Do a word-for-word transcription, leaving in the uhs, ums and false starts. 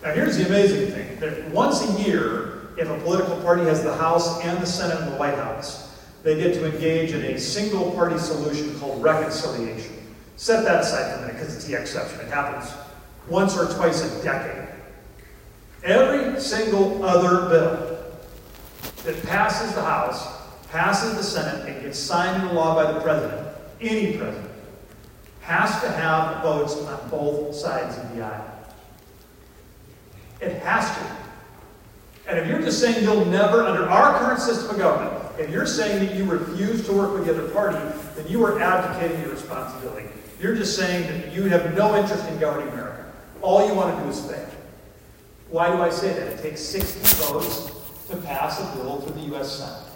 Now here's the amazing thing, that once a year, if a political party has the House and the Senate and the White House, they get to engage in a single-party solution called reconciliation. Set that aside for a minute, because it's the exception. It happens once or twice a decade. Every single other bill that passes the House, passes the Senate, and gets signed into law by the President, any President, has to have votes on both sides of the aisle. It has to. And if you're just saying you'll never, under our current system of government, if you're saying that you refuse to work with the other party, then you are abdicating your responsibility. You're just saying that you have no interest in governing America. All you want to do is fail. Why do I say that? It takes sixty votes to pass a bill through the U S Senate.